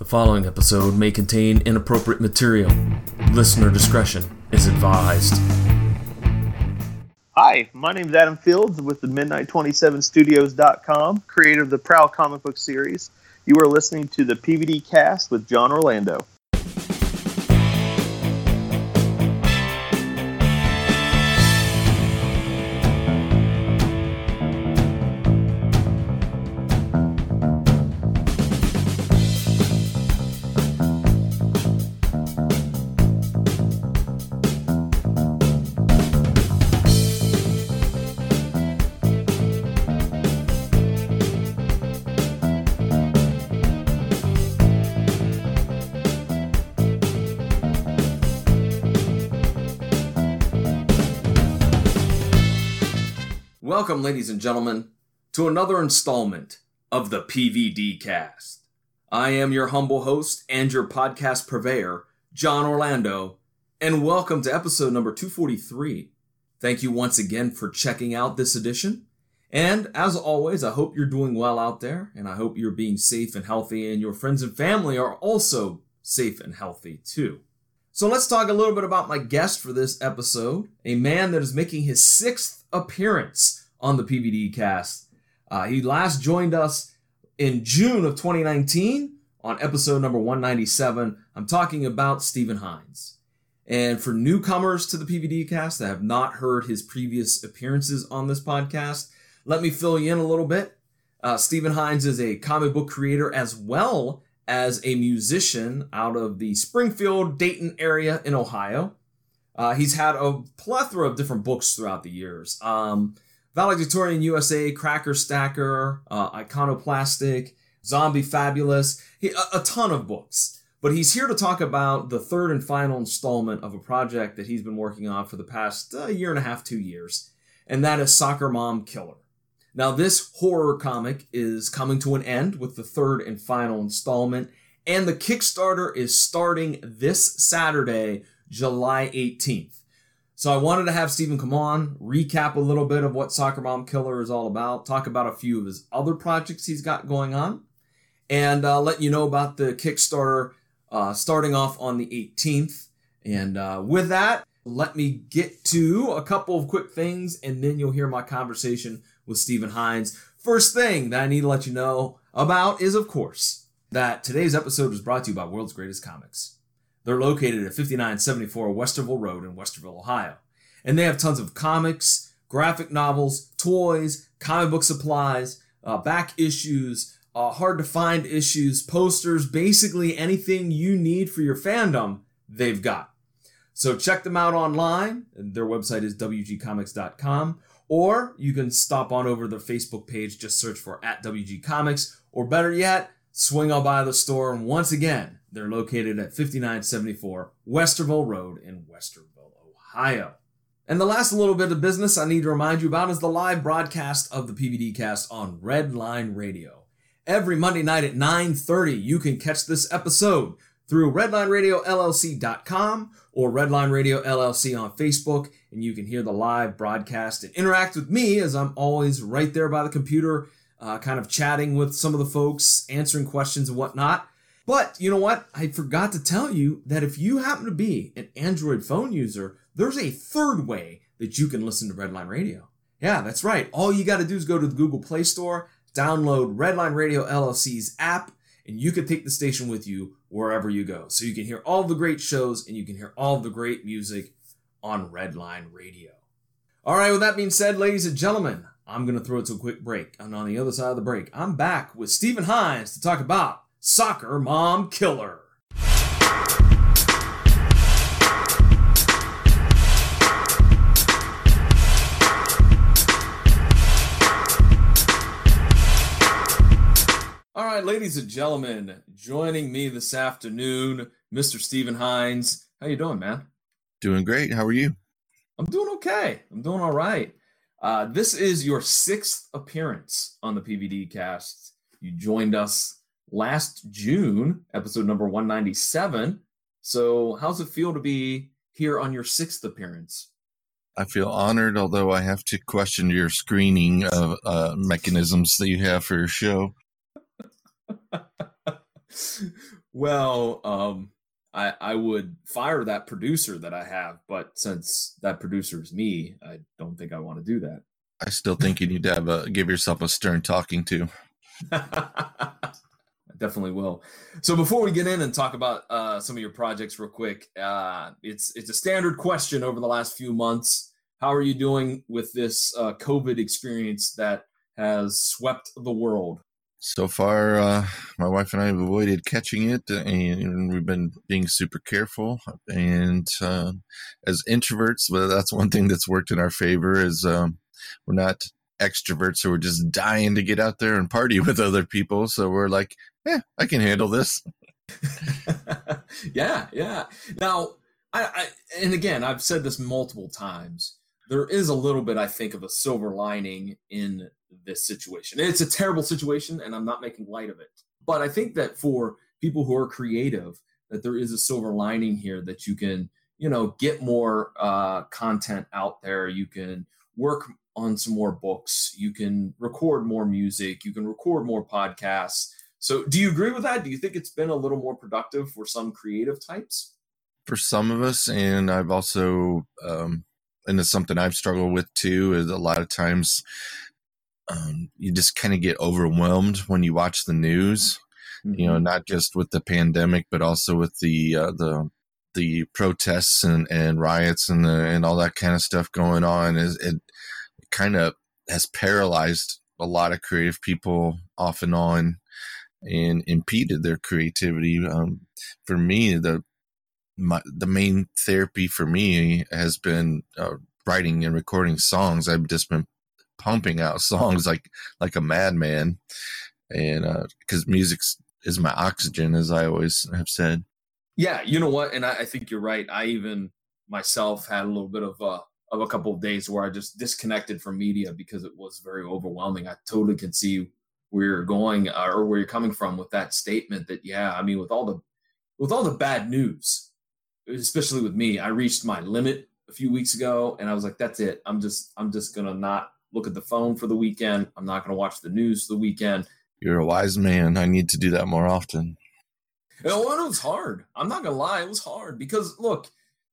The following episode may contain inappropriate material. Listener discretion is advised. Hi, my name is Adam Fields with the Midnight27Studios.com, creator of the Prowl comic book series. You are listening to the PVD Cast with John Orlando. Welcome, ladies and gentlemen, to another installment of the PVD Cast. I am your humble host and your podcast purveyor, John Orlando, and welcome to episode number 243. Thank you once again for checking out this edition. And as always, I hope you're doing well out there, and I hope you're being safe and healthy, and your friends and family are also safe and healthy too. So let's talk a little bit about my guest for this episode, a man that is making his 6th appearance on the PVD Cast. He last joined us in June of 2019 on episode number 197. I'm talking about Stephen Hines. And for newcomers to the PVD Cast that have not heard his previous appearances on this podcast, let me fill you in a little bit. Stephen Hines is a comic book creator as well as a musician out of the Springfield, Dayton area in Ohio. He's had a plethora of different books throughout the years. Valedictorian USA, Cracker Stacker, Iconoplastic, Zombie Fabulous, a ton of books. But he's here to talk about the third and final installment of a project that he's been working on for the past year and a half, 2 years, and that is Soccer Mom Killer. Now, this horror comic is coming to an end with the third and final installment, and the Kickstarter is starting this Saturday, July 18th. So I wanted to have Stephen come on, recap a little bit of what Soccer Mom Killer is all about, talk about a few of his other projects he's got going on, and let you know about the Kickstarter starting off on the 18th. And with that, let me get to a couple of quick things, and then you'll hear my conversation with Stephen Hines. First thing that I need to let you know about is, of course, that today's episode is brought to you by World's Greatest Comics. They're located at 5974 Westerville Road in Westerville, Ohio. And they have tons of comics, graphic novels, toys, comic book supplies, back issues, hard-to-find issues, posters, basically anything you need for your fandom, they've got. So check them out online. Their website is wgcomics.com. Or you can stop on over to their Facebook page, just search for @WGComics. Or better yet, swing on by the store, and once again, they're located at 5974 Westerville Road in Westerville, Ohio. And the last little bit of business I need to remind you about is the live broadcast of the PVD Cast on Redline Radio. Every Monday night at 9:30, you can catch this episode through RedlineRadioLLC.com or Redline Radio LLC on Facebook, and you can hear the live broadcast and interact with me as I'm always right there by the computer, kind of chatting with some of the folks, answering questions and whatnot. But you know what? I forgot to tell you that if you happen to be an Android phone user, there's a third way that you can listen to Redline Radio. Yeah, that's right. All you got to do is go to the Google Play Store, download Redline Radio LLC's app, and you can take the station with you wherever you go. So you can hear all the great shows and you can hear all the great music on Redline Radio. All right, with that being said, ladies and gentlemen, I'm going to throw it to a quick break. And on the other side of the break, I'm back with Stephen Hines to talk about Soccer Mom Killer. All right, ladies and gentlemen, joining me this afternoon, Mr. Stephen Hines. How you doing, man? Doing great. How are you? I'm doing okay. I'm doing all right. This is your 6th appearance on the PVD Cast. You joined us last June, episode number 197. So how's it feel to be here on your 6th appearance? I feel honored, although I have to question your screening mechanisms that you have for your show. Well, I would fire that producer that I have, but since that producer is me, I don't think I want to do that. I still think you need to give yourself a stern talking to. I definitely will. So before we get in and talk about some of your projects real quick, it's a standard question over the last few months. How are you doing with this COVID experience that has swept the world? So far, my wife and I have avoided catching it, and we've been being super careful. And as introverts, well, that's one thing that's worked in our favor is we're not extroverts, so we're just dying to get out there and party with other people. So we're like, I can handle this. Yeah. Now, and again, I've said this multiple times. There is a little bit, I think, of a silver lining in this situation. It's a terrible situation, and I'm not making light of it. But I think that for people who are creative, that there is a silver lining here that you can, get more content out there. You can work on some more books. You can record more music. You can record more podcasts. So do you agree with that? Do you think it's been a little more productive for some creative types? For some of us, and I've also, and it's something I've struggled with too, is a lot of times you just kind of get overwhelmed when you watch the news, not just with the pandemic, but also with the protests and riots and all that kind of stuff going on. It kind of has paralyzed a lot of creative people off and on and impeded their creativity. For me, the main therapy for me has been writing and recording songs. I've just been pumping out songs like a madman, and because music is my oxygen, as I always have said. Yeah, you know what? And I think you're right. I even myself had a little bit of a couple of days where I just disconnected from media because it was very overwhelming. I totally can see where you're going or where you're coming from with that statement. That with all the bad news, especially with me, I reached my limit a few weeks ago, and I was like, that's it. I'm just gonna not look at the phone for the weekend. I'm not gonna watch the news for the weekend. You're a wise man. I need to do that more often. And it was hard. I'm not gonna lie, it was hard because look,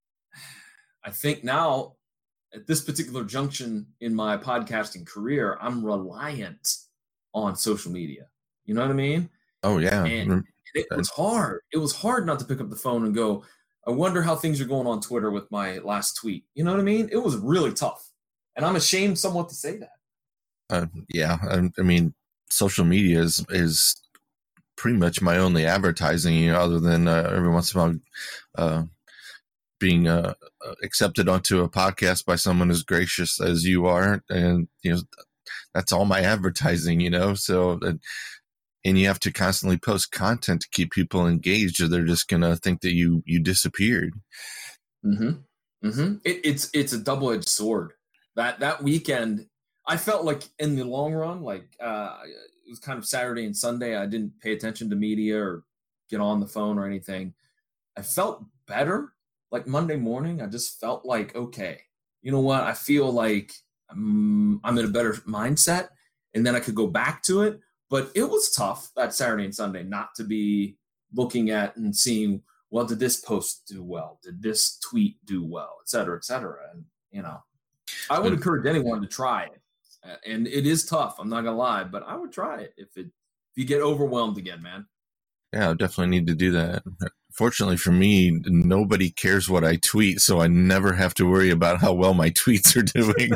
I think now at this particular junction in my podcasting career, I'm reliant on social media. You know what I mean? Oh yeah. And it was hard. It was hard not to pick up the phone and go, I wonder how things are going on Twitter with my last tweet. You know what I mean? It was really tough. And I'm ashamed somewhat to say that. I mean, social media is pretty much my only advertising, other than every once in a while being accepted onto a podcast by someone as gracious as you are. And, that's all my advertising, so and you have to constantly post content to keep people engaged, or they're just going to think that you disappeared. Mm-hmm. Mm-hmm. It's a double-edged sword. That weekend, I felt like in the long run, it was kind of Saturday and Sunday. I didn't pay attention to media or get on the phone or anything. I felt better. Like Monday morning, I just felt like, okay, you know what? I feel like I'm in a better mindset, and then I could go back to it. But it was tough that Saturday and Sunday not to be looking at and seeing, well, did this post do well? Did this tweet do well? Et cetera, et cetera. And, I would encourage anyone to try it. And it is tough. I'm not going to lie, but I would try it if you get overwhelmed again, man. Yeah, I definitely need to do that. Fortunately for me, nobody cares what I tweet, so I never have to worry about how well my tweets are doing.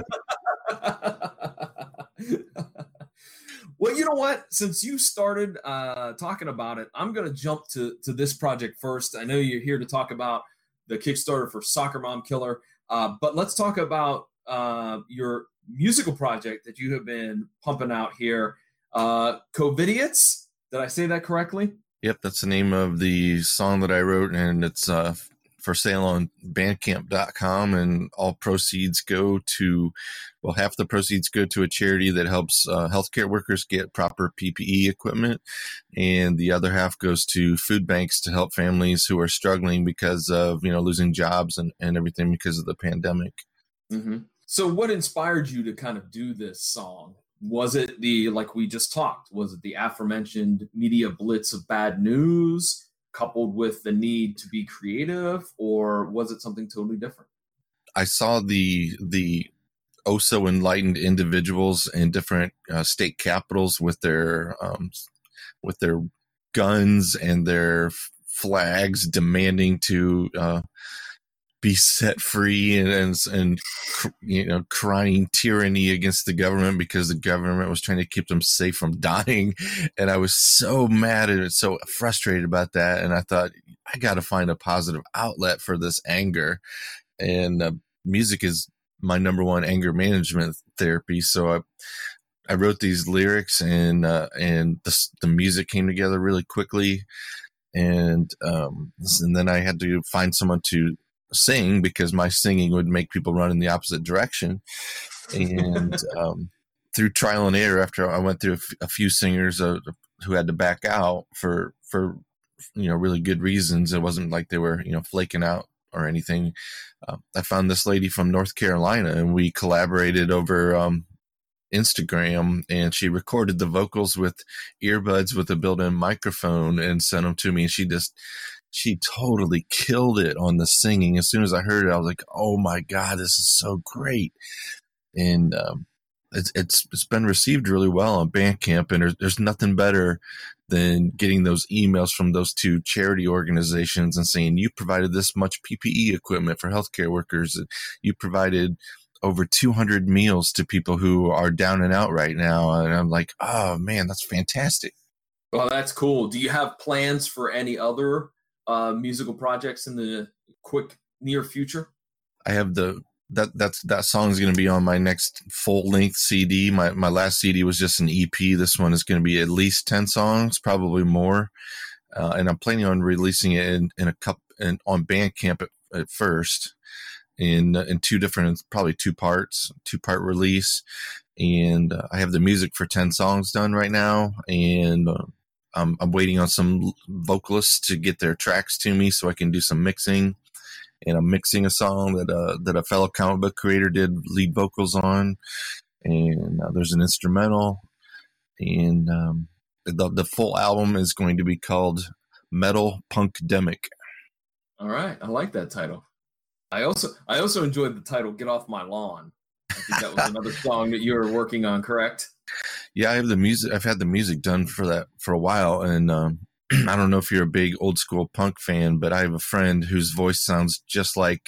Well, you know what? Since you started talking about it, I'm going to jump to this project first. I know you're here to talk about the Kickstarter for Soccer Mom Killer, but let's talk about your musical project that you have been pumping out here. COVIDiots? Did I say that correctly? Yep, that's the name of the song that I wrote, and it's for sale on bandcamp.com, and all proceeds go to, half the proceeds go to a charity that helps healthcare workers get proper PPE equipment, and the other half goes to food banks to help families who are struggling because of, losing jobs and everything because of the pandemic. Mm-hmm. So what inspired you to kind of do this song? Was it like we just talked, was it the aforementioned media blitz of bad news coupled with the need to be creative, or was it something totally different? I saw the oh so enlightened individuals in different state capitals with their guns and their flags demanding to be set free and crying tyranny against the government because the government was trying to keep them safe from dying. And I was so mad and so frustrated about that. And I thought, I got to find a positive outlet for this anger. And music is my number one anger management therapy. So I wrote these lyrics, and the music came together really quickly. And then I had to find someone to sing, because my singing would make people run in the opposite direction. And through trial and error, after I went through a few singers who had to back out for really good reasons, it wasn't like they were flaking out or anything. I found this lady from North Carolina, and we collaborated over Instagram, and she recorded the vocals with earbuds with a built-in microphone and sent them to me. And she totally killed it on the singing. As soon as I heard it, I was like, oh my God, this is so great. And it's been received really well on Bandcamp, and there's nothing better than getting those emails from those two charity organizations and saying, you provided this much PPE equipment for healthcare workers. You provided over 200 meals to people who are down and out right now. And I'm like, oh man, that's fantastic. Well, that's cool. Do you have plans for any other musical projects in the quick near future? I have that song is going to be on my next full length CD. My last CD was just an EP. This one is going to be at least 10 songs, probably more. And I'm planning on releasing it on Bandcamp at first in two different, probably two-part release. And I have the music for 10 songs done right now. And I'm waiting on some vocalists to get their tracks to me so I can do some mixing. And I'm mixing a song that a fellow comic book creator did lead vocals on. And there's an instrumental. And the full album is going to be called Metal Punkdemic. All right. I like that title. I also enjoyed the title Get Off My Lawn. I think that was another song that you were working on, correct? Yeah, I have the music. I've had the music done for that for a while, and I don't know if you're a big old school punk fan, but I have a friend whose voice sounds just like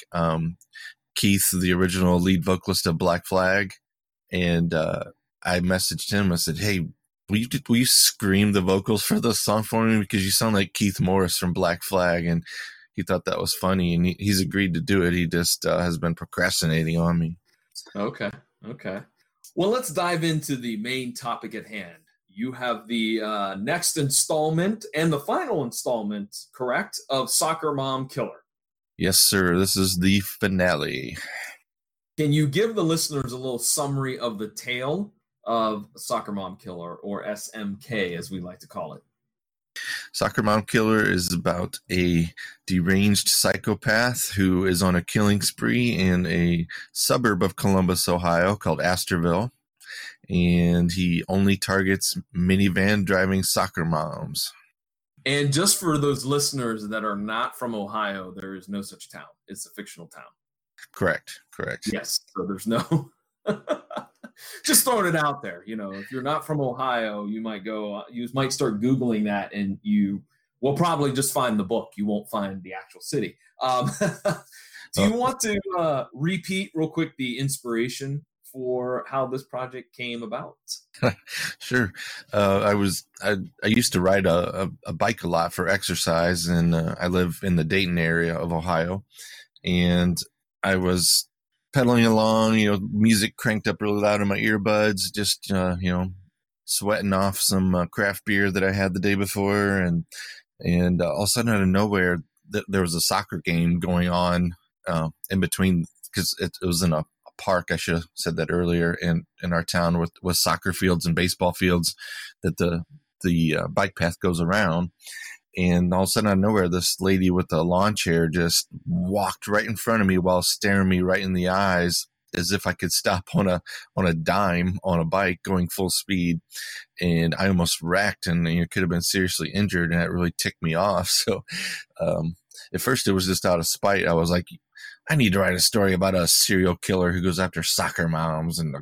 Keith, the original lead vocalist of Black Flag, and I messaged him. I said, "Hey, will you scream the vocals for this song for me, because you sound like Keith Morris from Black Flag?" And he thought that was funny, and he's agreed to do it. He just has been procrastinating on me. Okay. Well, let's dive into the main topic at hand. You have the next installment and the final installment, correct, of Soccer Mom Killer. Yes, sir. This is the finale. Can you give the listeners a little summary of the tale of Soccer Mom Killer, or SMK, as we like to call it? Soccer Mom Killer is about a deranged psychopath who is on a killing spree in a suburb of Columbus, Ohio called Astorville. And he only targets minivan driving soccer moms. And just for those listeners that are not from Ohio, there is no such town. It's a fictional town. Correct. Yes. So there's no... Just throwing it out there. If you're not from Ohio, you might start Googling that, and you will probably just find the book. You won't find the actual city. Do you want to repeat real quick the inspiration for how this project came about? Sure. I used to ride a bike a lot for exercise, and I live in the Dayton area of Ohio, and I was pedaling along, music cranked up really loud in my earbuds, just, sweating off some craft beer that I had the day before. And all of a sudden, out of nowhere, there was a soccer game going on in between, because it was in a park. I should have said that earlier, in our town with soccer fields and baseball fields that the bike path goes around. And all of a sudden, out of nowhere, this lady with a lawn chair just walked right in front of me while staring me right in the eyes as if I could stop on a dime on a bike going full speed, and I almost wrecked and could have been seriously injured, and that really ticked me off. So at first it was just out of spite. I was like, I need to write a story about a serial killer who goes after soccer moms and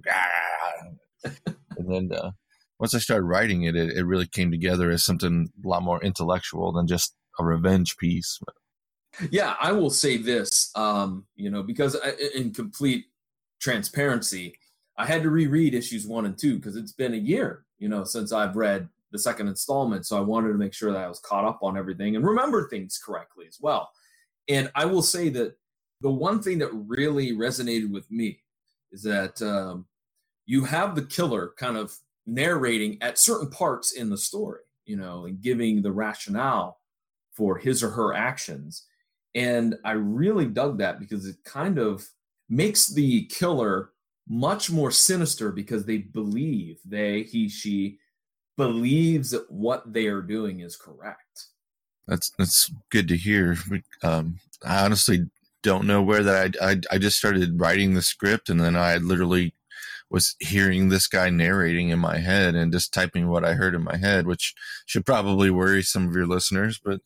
then once I started writing it, it really came together as something a lot more intellectual than just a revenge piece. Yeah, I will say this, because in complete transparency, I had to reread issues 1 and 2 because it's been a year, since I've read the second installment. So I wanted to make sure that I was caught up on everything and remember things correctly as well. And I will say that the one thing that really resonated with me is that you have the killer kind of narrating at certain parts in the story, and giving the rationale for his or her actions. And I really dug that because it kind of makes the killer much more sinister because they believe, she believes that what they are doing is correct. That's good to hear. I honestly don't know where that I just started writing the script, and then I literally was hearing this guy narrating in my head and just typing what I heard in my head, which should probably worry some of your listeners, but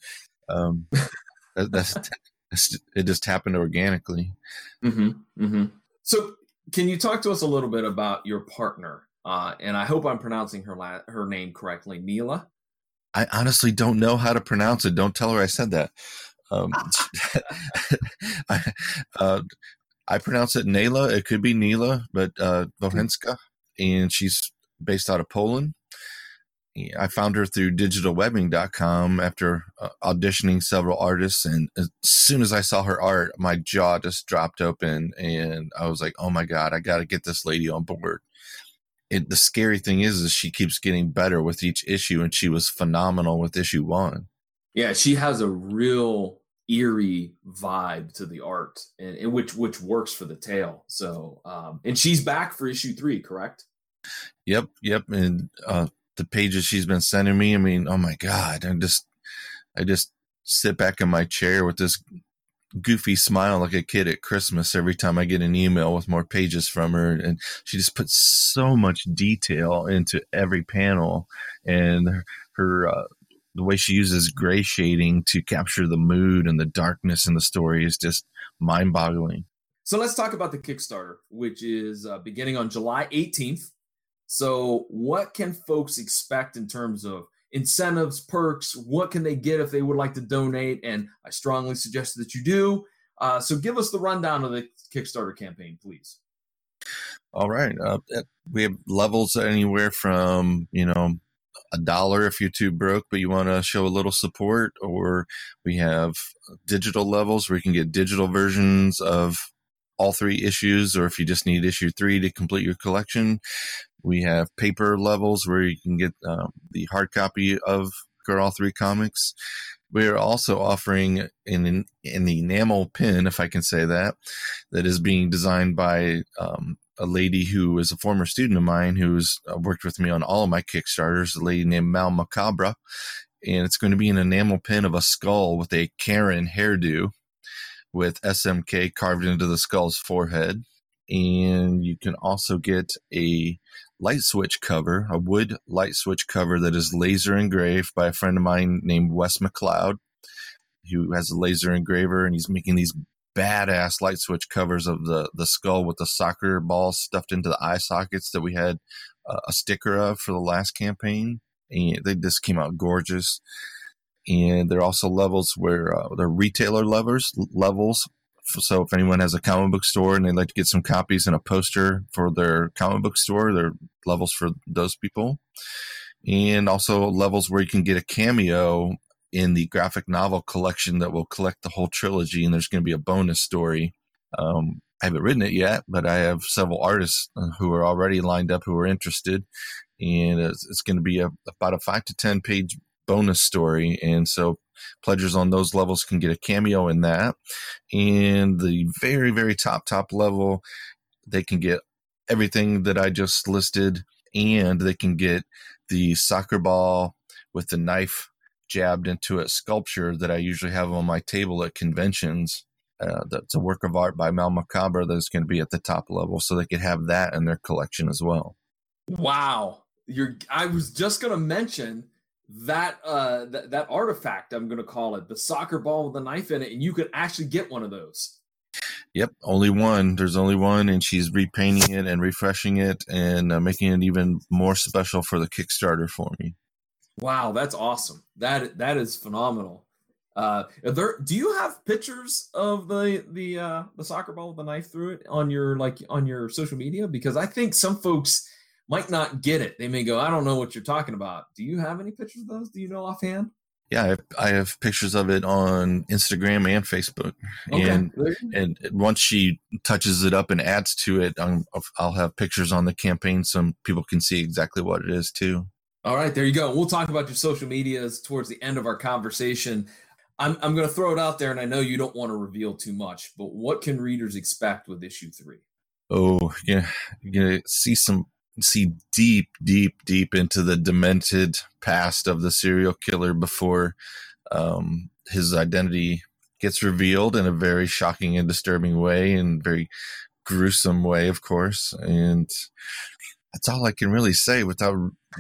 it just happened organically. Mm-hmm, mm-hmm. So can you talk to us a little bit about your partner? And I hope I'm pronouncing her name correctly, Neela. I honestly don't know how to pronounce it. Don't tell her I said that. I pronounce it Nela. It could be Neela, but Wohenska, and she's based out of Poland. I found her through digitalwebbing.com after auditioning several artists, and as soon as I saw her art, my jaw just dropped open, and I was like, oh my God, I got to get this lady on board. The scary thing is she keeps getting better with each issue, and she was phenomenal with issue 1. Yeah, she has a real eerie vibe to the art, and which works for the tale. So, and she's back for issue 3, correct? Yep. And the pages she's been sending me, I mean, oh my God, I just sit back in my chair with this goofy smile like a kid at Christmas every time I get an email with more pages from her, and she just puts so much detail into every panel, and her the way she uses gray shading to capture the mood and the darkness in the story is just mind-boggling. So let's talk about the Kickstarter, which is beginning on July 18th. So what can folks expect in terms of incentives, perks? What can they get if they would like to donate? And I strongly suggest that you do. So give us the rundown of the Kickstarter campaign, please. All right. We have levels anywhere from, $1 if you're too broke, but you want to show a little support, or we have digital levels where you can get digital versions of all 3 issues, or if you just need issue 3 to complete your collection. We have paper levels where you can get the hard copy of all 3 comics. We're also offering an enamel pin, if I can say that is being designed by a lady who is a former student of mine who's worked with me on all of my Kickstarters, a lady named Mal Macabre. And it's going to be an enamel pin of a skull with a Karen hairdo with SMK carved into the skull's forehead. And you can also get a light switch cover, a wood light switch cover that is laser engraved by a friend of mine named Wes McLeod, who has a laser engraver, and he's making these badass light switch covers of the skull with the soccer ball stuffed into the eye sockets that we had a sticker of for the last campaign. And they just came out gorgeous. And there are also levels where they're retailer levels. So if anyone has a comic book store and they'd like to get some copies and a poster for their comic book store, there are levels for those people. And also levels where you can get a cameo in the graphic novel collection that will collect the whole trilogy, and there's going to be a bonus story. I haven't written it yet, but I have several artists who are already lined up who are interested, and it's going to be about a 5 to 10 page bonus story. And so pledgers on those levels can get a cameo in that. And the very, very top level, they can get everything that I just listed, and they can get the soccer ball with the knife jabbed into it sculpture that I usually have on my table at conventions. That's a work of art by Mal Macabre that's going to be at the top level, so they could have that in their collection as well. Wow. I was just going to mention that that artifact, I'm going to call it, the soccer ball with a knife in it, and you could actually get one of those. Yep, only one. There's only one, and she's repainting it and refreshing it and making it even more special for the Kickstarter for me. Wow, that's awesome. That is phenomenal. Do you have pictures of the soccer ball with the knife through it on your social media? Because I think some folks might not get it. They may go, I don't know what you're talking about. Do you have any pictures of those? Do you know offhand? Yeah, I have pictures of it on Instagram and Facebook. Okay. And once she touches it up and adds to it, I'll have pictures on the campaign so people can see exactly what it is too. All right, there you go. We'll talk about your social medias towards the end of our conversation. I'm going to throw it out there, and I know you don't want to reveal too much, but what can readers expect with issue 3? Oh, yeah, you're going to see deep into the demented past of the serial killer before his identity gets revealed in a very shocking and disturbing way, and very gruesome way, of course. And that's all I can really say without.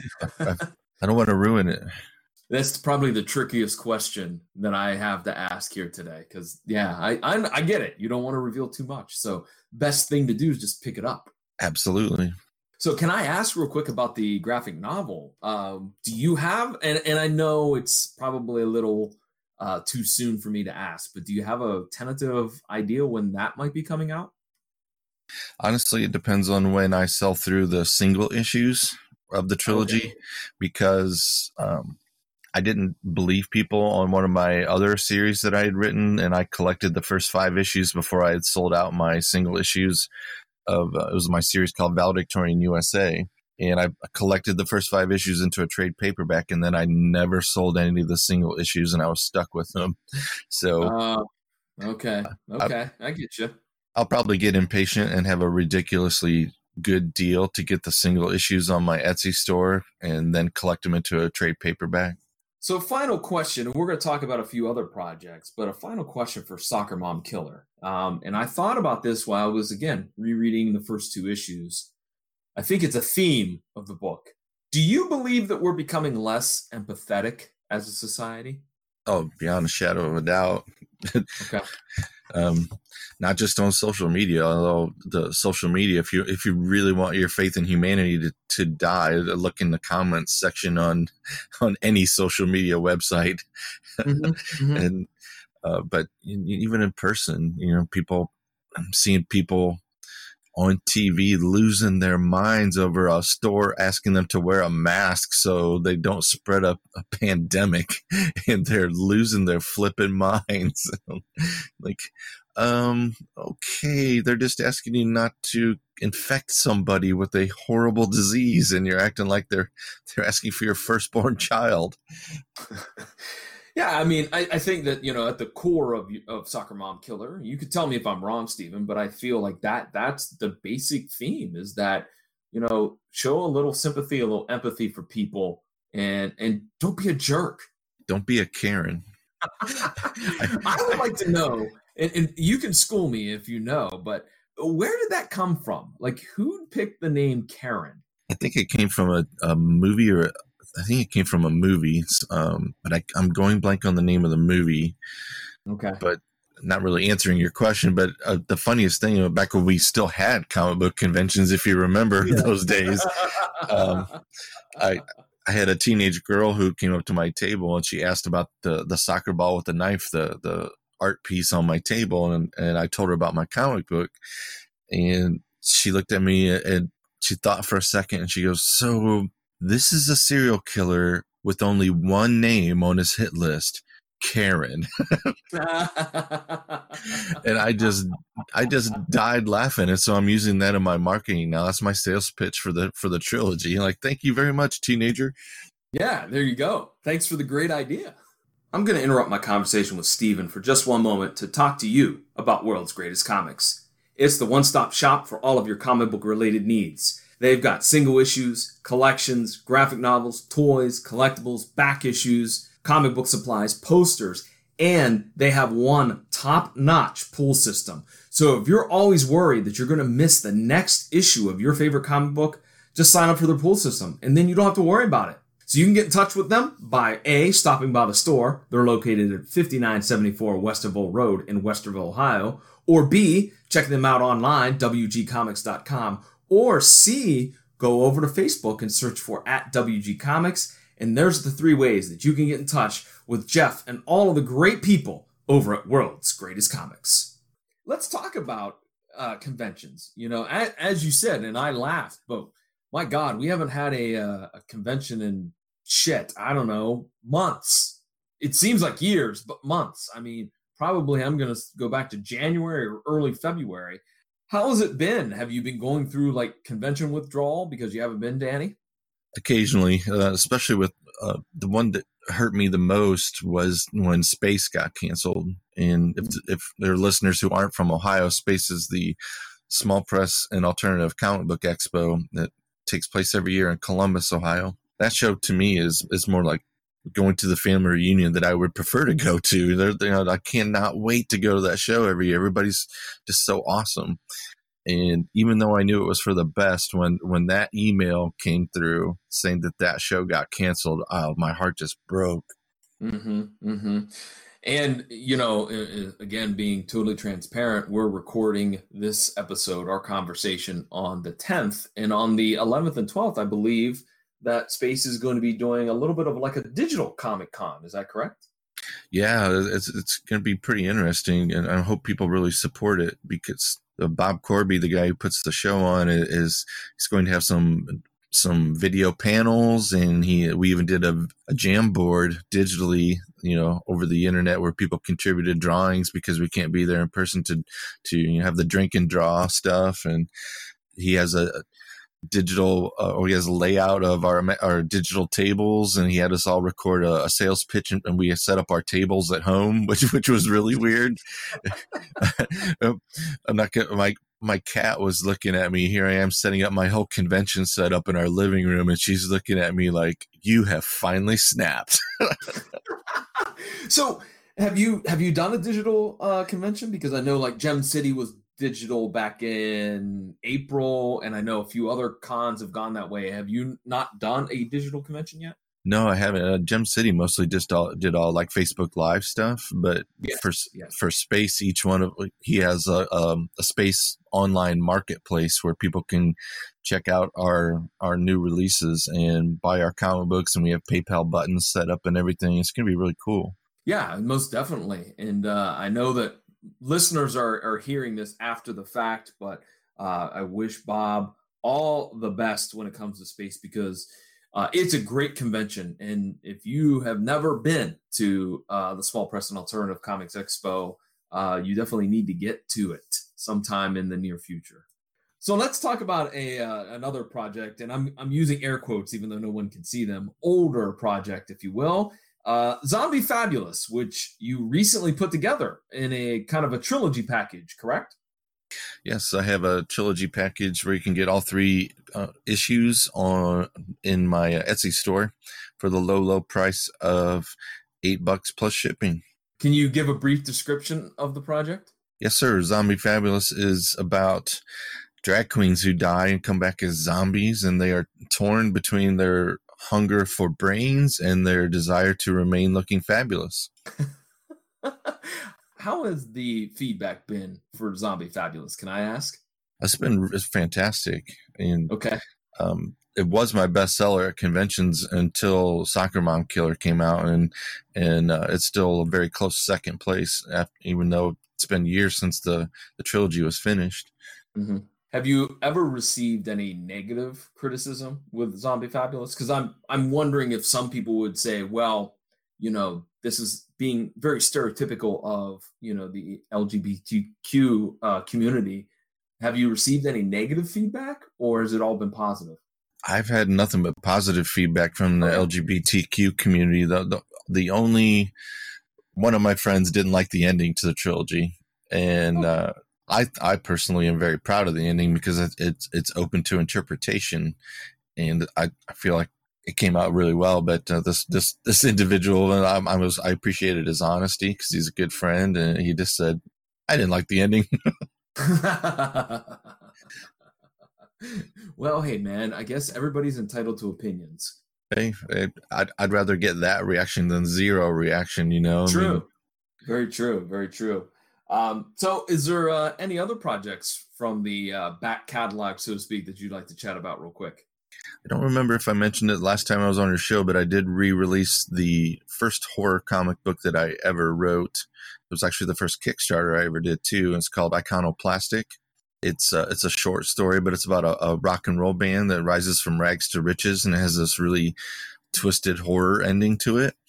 I don't want to ruin it. That's probably the trickiest question that I have to ask here today, because I get it. You don't want to reveal too much, so best thing to do is just pick it up. Absolutely. So can I ask real quick about the graphic novel? Do you have, and I know it's probably a little too soon for me to ask, but do you have a tentative idea when that might be coming out? Honestly, it depends on when I sell through the single issues of the trilogy, because I didn't believe people on one of my other series that I had written, and I collected the first 5 issues before I had sold out my single issues of it was my series called Valedictorian USA, and I collected the first 5 issues into a trade paperback, and then I never sold any of the single issues, and I was stuck with them. So okay, I get you. I'll probably get impatient and have a ridiculously good deal to get the single issues on my Etsy store and then collect them into a trade paperback. So final question, and we're going to talk about a few other projects, but a final question for Soccer Mom Killer. And I thought about this while I was, again, rereading the first 2 issues. I think it's a theme of the book. Do you believe that we're becoming less empathetic as a society? Oh, beyond a shadow of a doubt. Okay. Not just on social media, although the social media, if you really want your faith in humanity to die, look in the comments section on any social media website. And but even in person, I'm seeing people on TV losing their minds over a store asking them to wear a mask so they don't spread a pandemic, and they're losing their flipping minds. Like, okay, they're just asking you not to infect somebody with a horrible disease, and you're acting like they're asking for your firstborn child. Yeah, I mean, I think that, at the core of Soccer Mom Killer, you could tell me if I'm wrong, Stephen, but I feel like that's the basic theme, is that, show a little sympathy, a little empathy for people, and don't be a jerk. Don't be a Karen. I would like to know, and you can school me if you know, but where did that come from? Like, who picked the name Karen? I think it came from a movie, or I think it came from a movie, but I'm going blank on the name of the movie. Okay. But not really answering your question. But the funniest thing, back when we still had comic book conventions, if you remember those days, I had a teenage girl who came up to my table, and she asked about the soccer ball with the knife, the art piece on my table, and I told her about my comic book, and she looked at me and she thought for a second, and she goes, "So this is a serial killer with only one name on his hit list, Karen." And I just died laughing, and so I'm using that in my marketing now. That's my sales pitch for the trilogy. Like, thank you very much, teenager. Yeah, there you go. Thanks for the great idea. I'm going to interrupt my conversation with Stephen for just one moment to talk to you about World's Greatest Comics. It's the one-stop shop for all of your comic book related needs. They've got single issues, collections, graphic novels, toys, collectibles, back issues, comic book supplies, posters, And they have one top-notch pull system. So if you're always worried that you're going to miss the next issue of your favorite comic book, just sign up for their pull system, and then you don't have to worry about it. So you can get in touch with them by A, stopping by the store. They're located at 5974 Westerville Road in Westerville, Ohio. Or B, checking them out online, wgcomics.com. Or C, go over to Facebook and search for @WGComics. And there's the 3 ways that you can get in touch with Jeff and all of the great people over at World's Greatest Comics. Let's talk about conventions. You know, as you said, and I laughed, but my God, we haven't had a convention in I don't know, months. It seems like years, but months. I mean, probably I'm going to go back to January or early February. How has it been? Have you been going through like convention withdrawal because you haven't been, Danny? Occasionally, especially with the one that hurt me the most was when Space got canceled. And if there are listeners who aren't from Ohio, Space is the small press and alternative comic book expo that takes place every year in Columbus, Ohio. That show to me is more like going to the family reunion that I would prefer to go to. I cannot wait to go to that show every year. Everybody's just so awesome. And even though I knew it was for the best, when that email came through saying that show got canceled, my heart just broke. Mm-hmm, mm-hmm. And, you know, again, being totally transparent, we're recording this episode, our conversation, on the 10th. And on the 11th and 12th, I believe that Space is going to be doing a little bit of like a digital Comic Con. Is that correct? Yeah, it's going to be pretty interesting. And I hope people really support it because Bob Corby, the guy who puts the show on, he's going to have some video panels, and we even did a jam board digitally, you know, over the internet where people contributed drawings because we can't be there in person to have the drink and draw stuff. And he has a digital, he has a layout of our digital tables, and he had us all record a sales pitch, and we set up our tables at home, which was really weird. I'm not gonna, my cat was looking at me. Here I am setting up my whole convention setup in our living room, and she's looking at me like, you have finally snapped. So have you done a digital convention? Because I know like Gem City was digital back in April, and I know a few other cons have gone that way. Have you not done a digital convention yet? No, I haven't. Gem City mostly just did all like Facebook Live stuff, but for Space, each one he has a Space online marketplace where people can check out our new releases and buy our comic books, and we have PayPal buttons set up and everything. It's going to be really cool. Yeah, most definitely. And I know that listeners are hearing this after the fact, but I wish Bob all the best when it comes to Space, because it's a great convention. And if you have never been to the Small Press and Alternative Comics Expo, you definitely need to get to it sometime in the near future. So let's talk about another project, and I'm using air quotes even though no one can see them, older project, if you will. Zombie Fabulous, which you recently put together in a kind of a trilogy package, correct? Yes, I have a trilogy package where you can get all 3 issues in my Etsy store for the low price of $8 plus shipping. Can you give a brief description of the project? Yes, sir. Zombie Fabulous is about drag queens who die and come back as zombies, and they are torn between their hunger for brains and their desire to remain looking fabulous. How has the feedback been for Zombie Fabulous? Can I ask? It's fantastic. And okay. It was my bestseller at conventions until Soccer Mom Killer came out, and it's still a very close second place, even though it's been years since the trilogy was finished. Mm-hmm. Have you ever received any negative criticism with Zombie Fabulous? Because I'm wondering if some people would say, well, you know, this is being very stereotypical of, you know, the LGBTQ community. Have you received any negative feedback, or has it all been positive? I've had nothing but positive feedback from the LGBTQ community. The only one of my friends didn't like the ending to the trilogy, and I personally am very proud of the ending because it's open to interpretation, and I feel like it came out really well. But this individual, and I appreciated his honesty because he's a good friend, and he just said, "I didn't like the ending." Well, hey man, I guess everybody's entitled to opinions. Hey, I'd rather get that reaction than zero reaction. You know, True. I mean, Very true. Very true. So, is there any other projects from the back catalog, so to speak, that you'd like to chat about real quick? I don't remember if I mentioned it last time I was on your show, but I did re-release the first horror comic book that I ever wrote. It was actually the first Kickstarter I ever did too. And it's called Iconoplastic. It's a short story, but it's about a rock and roll band that rises from rags to riches, and it has this really twisted horror ending to it.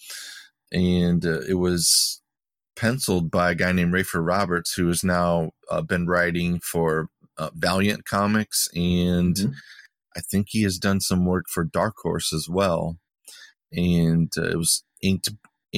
And it was penciled by a guy named Rafer Roberts, who has now been writing for Valiant Comics, and I think he has done some work for Dark Horse as well. And it was inked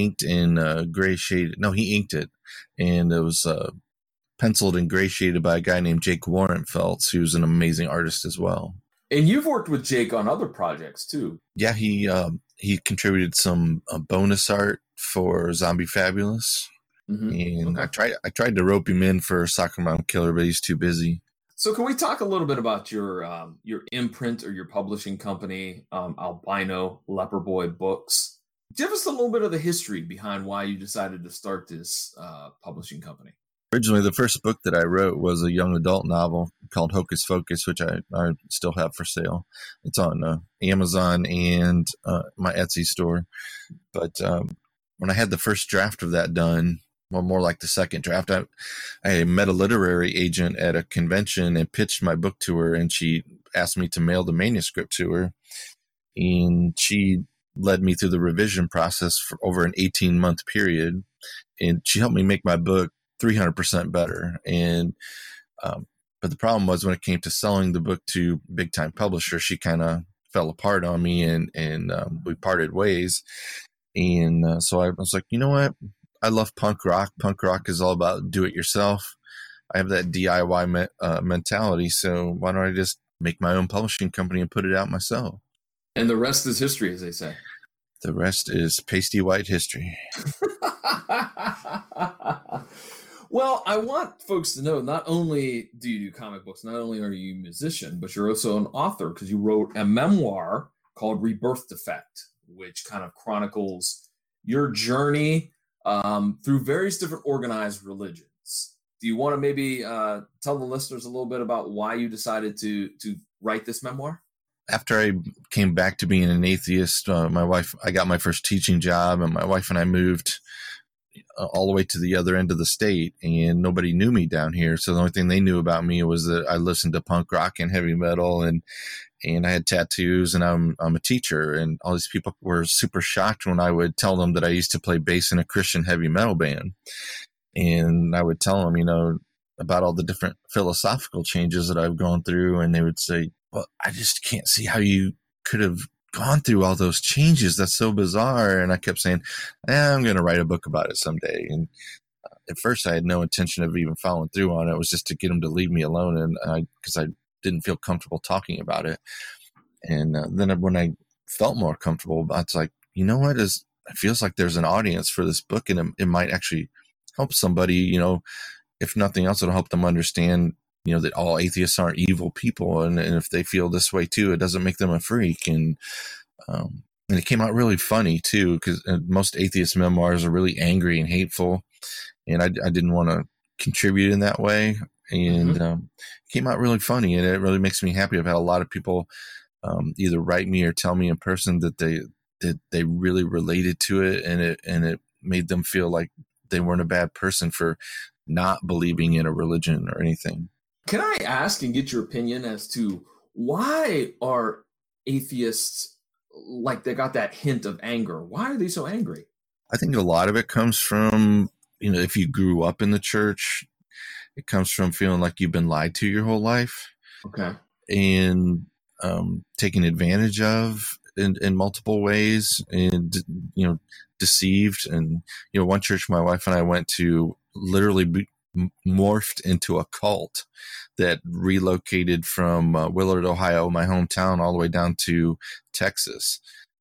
in gray shade. No, he inked it, and it was penciled and gray shaded by a guy named Jake Warrenfeldt, who's an amazing artist as well. And you've worked with Jake on other projects too. Yeah, he contributed some bonus art for Zombie Fabulous, and okay. I tried to rope him in for Soccer Mom Killer, but he's too busy. So can we talk a little bit about your imprint or your publishing company, Albino Leper Boy Books? Give us a little bit of the history behind why you decided to start this publishing company. Originally, the first book that I wrote was a young adult novel called Hocus Focus, which I still have for sale. It's on Amazon and my Etsy store. But when I had the first draft of that done, well, more like the second draft, I met a literary agent at a convention and pitched my book to her, and she asked me to mail the manuscript to her. And she led me through the revision process for over an 18-month period, and she helped me make my book 300% better. And but the problem was when it came to selling the book to big time publishers, she kind of fell apart on me, and we parted ways. And so I was like, you know what? I love punk rock. Punk rock is all about do it yourself. I have that DIY mentality. So why don't I just make my own publishing company and put it out myself? And the rest is history, as they say. The rest is pasty white history. Well, I want folks to know, not only do you do comic books, not only are you a musician, but you're also an author, because you wrote a memoir called Rebirth Defect, which kind of chronicles your journey through various different organized religions. Do you want to maybe tell the listeners a little bit about why you decided to write this memoir? After I came back to being an atheist, I got my first teaching job, and my wife and I moved all the way to the other end of the state, and nobody knew me down here. So the only thing they knew about me was that I listened to punk rock and heavy metal, and I had tattoos, and I'm a teacher. And all these people were super shocked when I would tell them that I used to play bass in a Christian heavy metal band. And I would tell them, about all the different philosophical changes that I've gone through. And they would say, well, I just can't see how you could have gone through all those changes. That's so bizarre. And I kept saying, I'm going to write a book about it someday. And at first I had no intention of even following through on it. It was just to get them to leave me alone. And because I didn't feel comfortable talking about it. And then when I felt more comfortable, it's like, you know what, it feels like there's an audience for this book, and it might actually help somebody, if nothing else, it'll help them understand, that all atheists aren't evil people. And if they feel this way too, it doesn't make them a freak. And it came out really funny too, because most atheist memoirs are really angry and hateful. And I didn't want to contribute in that way. And it came out really funny, and it really makes me happy. I've had a lot of people either write me or tell me in person that they really related to it, and it made them feel like they weren't a bad person for not believing in a religion or anything. Can I ask and get your opinion as to why are atheists, like, they got that hint of anger? Why are they so angry? I think a lot of it comes from, if you grew up in the church, it comes from feeling like you've been lied to your whole life. Okay. And taken advantage of in multiple ways, and, deceived. And, one church my wife and I went to literally morphed into a cult that relocated from Willard, Ohio, my hometown, all the way down to Texas.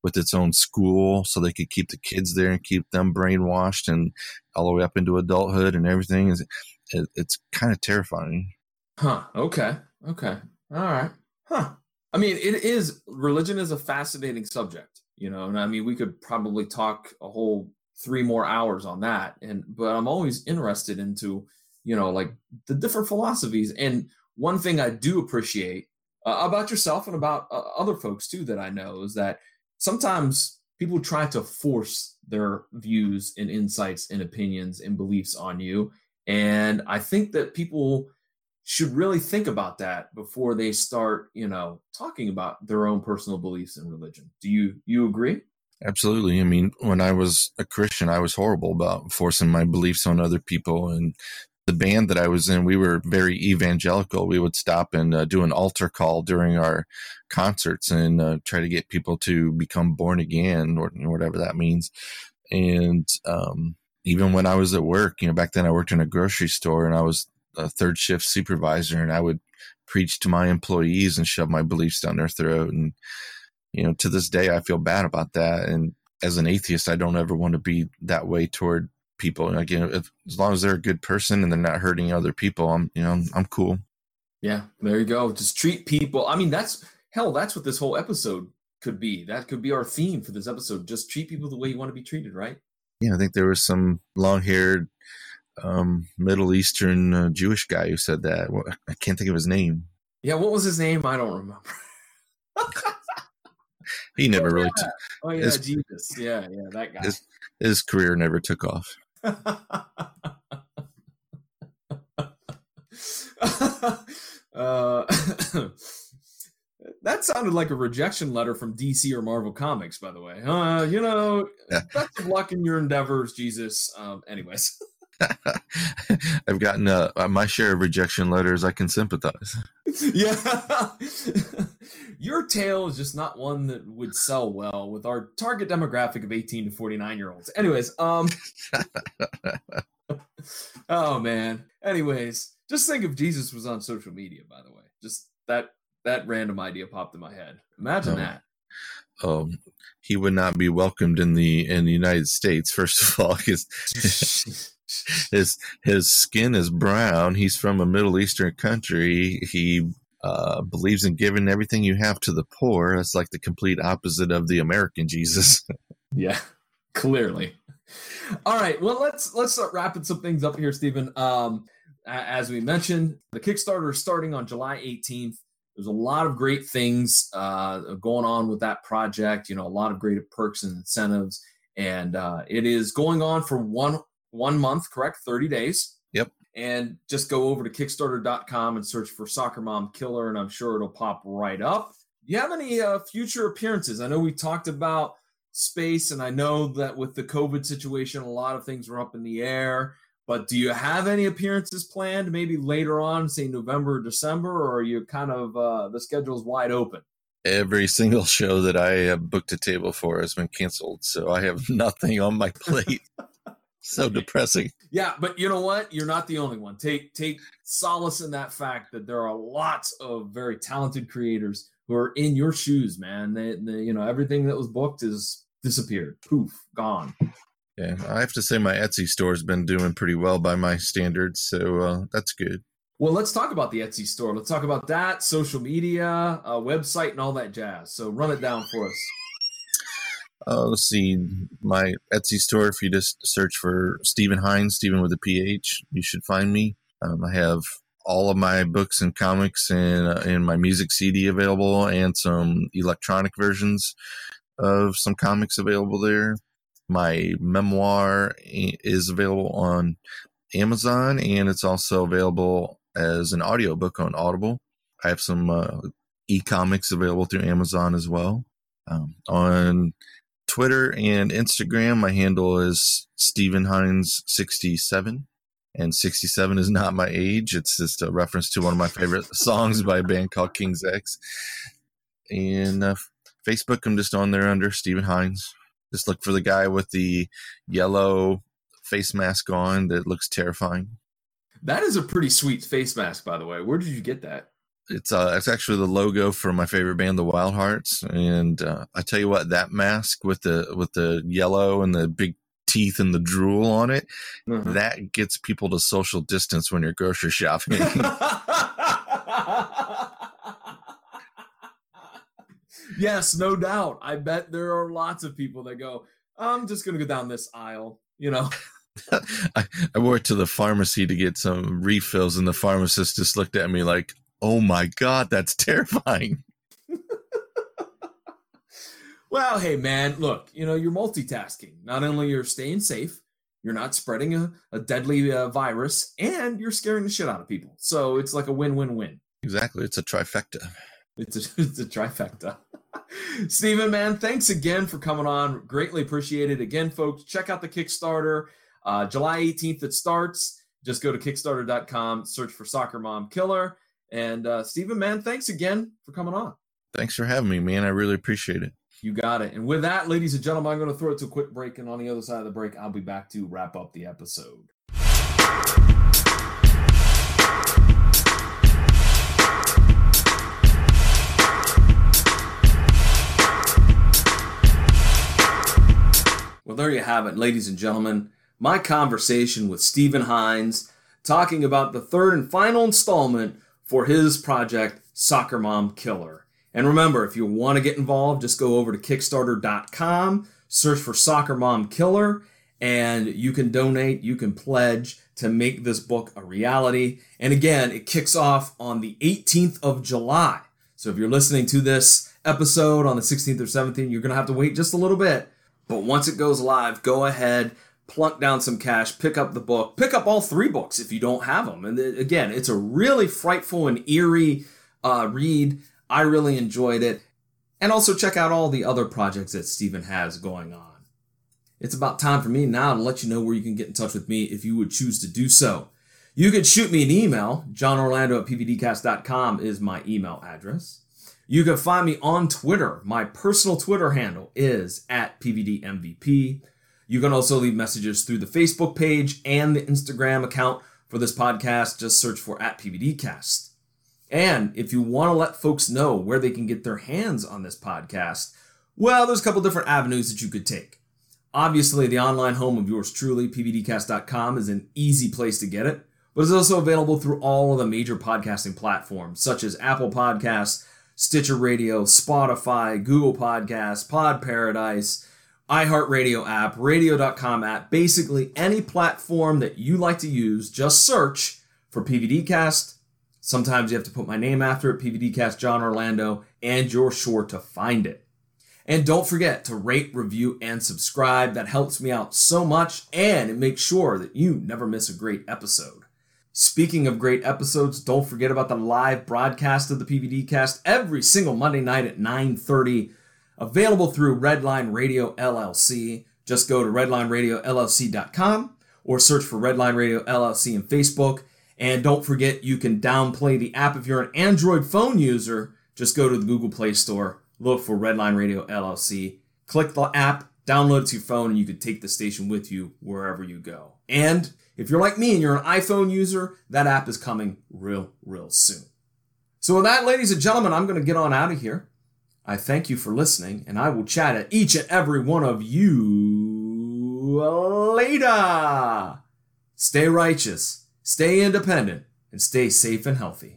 with its own school so they could keep the kids there and keep them brainwashed and all the way up into adulthood and everything. It's kind of terrifying. Huh. Okay. All right. Huh. I mean, religion is a fascinating subject, and I mean, we could probably talk a whole 3 more hours on that. But I'm always interested into, like the different philosophies. And one thing I do appreciate about yourself and about other folks too that I know is that sometimes people try to force their views and insights and opinions and beliefs on you. And I think that people should really think about that before they start, talking about their own personal beliefs in religion. Do you agree? Absolutely. I mean, when I was a Christian, I was horrible about forcing my beliefs on other people. And the band that I was in, we were very evangelical. We would stop and do an altar call during our concerts and try to get people to become born again, or whatever that means. And even when I was at work, back then I worked in a grocery store and I was a third shift supervisor, and I would preach to my employees and shove my beliefs down their throat. And, to this day, I feel bad about that. And as an atheist, I don't ever want to be that way toward people. And again, as long as they're a good person and they're not hurting other people, I'm cool. Yeah, there you go. Just treat people. I mean, that's what this whole episode could be. That could be our theme for this episode. Just treat people the way you want to be treated, right? Yeah, I think there was some long-haired Middle Eastern Jewish guy who said that. Well, I can't think of his name. Yeah, what was his name? I don't remember. He never really Jesus. Yeah, that guy. His career never took off. That sounded like a rejection letter from DC or Marvel Comics, by the way. Best of luck in your endeavors, Jesus. Anyways. I've gotten my share of rejection letters. I can sympathize. Yeah. Your tale is just not one that would sell well with our target demographic of 18 to 49-year-olds. Anyways, oh man. Anyways, just think if Jesus was on social media, by the way. Just that random idea popped in my head. Imagine that. He would not be welcomed in the United States, first of all, because his skin is brown. He's from a Middle Eastern country. He believes in giving everything you have to the poor. That's like the complete opposite of the American Jesus. Yeah, clearly. All right, well, let's start wrapping some things up here, Stephen. As we mentioned, the Kickstarter is starting on July 18th. There's a lot of great things going on with that project. A lot of great perks and incentives, and it is going on for one month, correct? 30 days. Yep. And just go over to Kickstarter.com and search for Soccer Mom Killer, and I'm sure it'll pop right up. Do you have any future appearances? I know we talked about space, and I know that with the COVID situation, a lot of things were up in the air. But do you have any appearances planned, maybe later on, say November or December, or are you kind of the schedule's wide open? Every single show that I have booked a table for has been canceled, so I have nothing on my plate. So depressing. Yeah, but you know what? You're not the only one. Take solace in that fact that there are lots of very talented creators who are in your shoes, man. They everything that was booked is disappeared. Poof, gone. Yeah, I have to say my Etsy store has been doing pretty well by my standards, so that's good. Well, let's talk about the Etsy store. Let's talk about that, social media, website, and all that jazz. So run it down for us. Let's see, my Etsy store, if you just search for Stephen Hines, Stephen with a PH, you should find me. I have all of my books and comics and my music CD available, and some electronic versions of some comics available there. My memoir is available on Amazon, and it's also available as an audiobook on Audible. I have some e-comics available through Amazon as well. On Twitter and Instagram, my handle is Stephen Hines 67, and 67 is not my age. It's just a reference to one of my favorite songs by a band called King's X. And Facebook, I'm just on there under Stephen Hines. Just look for the guy with the yellow face mask on that looks terrifying. That is a pretty sweet face mask, by the way. Where did you get that? It's actually the logo for my favorite band, the Wild Hearts. And I tell you what, that mask with the yellow and the big teeth and the drool on it, that gets people to social distance when you're grocery shopping. Yes, no doubt. I bet there are lots of people that go, I'm just going to go down this aisle, I wore it to the pharmacy to get some refills, and the pharmacist just looked at me like, oh my God, that's terrifying. Well, hey, man, look, you're multitasking. Not only you're staying safe, you're not spreading a deadly virus, and you're scaring the shit out of people. So it's like a win-win-win. Exactly. It's a trifecta. It's a trifecta. Stephen, man, thanks again for coming on. Greatly appreciated. Again, folks, check out the Kickstarter. July 18th it starts. Just go to Kickstarter.com, search for Soccer Mom Killer. And Stephen, man, thanks again for coming on. Thanks for having me, man. I really appreciate it. You got it. And with that, ladies and gentlemen, I'm going to throw it to a quick break. And on the other side of the break, I'll be back to wrap up the episode. Well, there you have it, ladies and gentlemen. My conversation with Stephen Hines, talking about the third and final installment for his project, Soccer Mom Killer. And remember, if you want to get involved, just go over to Kickstarter.com, search for Soccer Mom Killer, and you can donate, you can pledge to make this book a reality. And again, it kicks off on the 18th of July. So if you're listening to this episode on the 16th or 17th, you're going to have to wait just a little bit. But once it goes live, go ahead, plunk down some cash, pick up the book, pick up all 3 books if you don't have them. And again, it's a really frightful and eerie read. I really enjoyed it. And also check out all the other projects that Stephen has going on. It's about time for me now to let you know where you can get in touch with me if you would choose to do so. You can shoot me an email. JohnOrlando@pvdcast.com is my email address. You can find me on Twitter. My personal Twitter handle is @PVDMVP. You can also leave messages through the Facebook page and the Instagram account for this podcast. Just search for @PVDcast. And if you want to let folks know where they can get their hands on this podcast, well, there's a couple different avenues that you could take. Obviously, the online home of yours truly, PVDcast.com, is an easy place to get it, but it's also available through all of the major podcasting platforms, such as Apple Podcasts, Stitcher Radio, Spotify, Google Podcasts, Pod Paradise, iHeartRadio app, radio.com app, basically any platform that you like to use, just search for PVDcast. Sometimes you have to put my name after it, PVDcast John Orlando, and you're sure to find it. And don't forget to rate, review, and subscribe. That helps me out so much, and it makes sure that you never miss a great episode. Speaking of great episodes, don't forget about the live broadcast of the PVDcast every single Monday night at 9:30, available through Redline Radio LLC. Just go to redlineradiolllc.com or search for Redline Radio LLC on Facebook. And don't forget, you can downplay the app if you're an Android phone user. Just go to the Google Play Store, look for Redline Radio LLC, click the app, download it to your phone, and you can take the station with you wherever you go. And if you're like me and you're an iPhone user, that app is coming real soon. So with that, ladies and gentlemen, I'm going to get on out of here. I thank you for listening, and I will chat at each and every one of you later. Stay righteous, stay independent, and stay safe and healthy.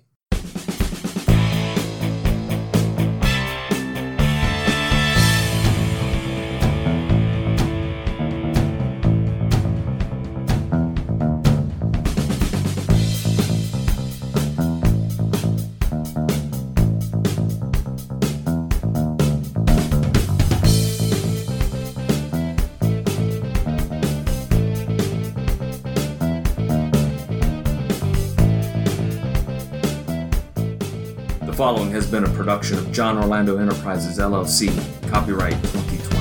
The following has been a production of John Orlando Enterprises, LLC, copyright 2020.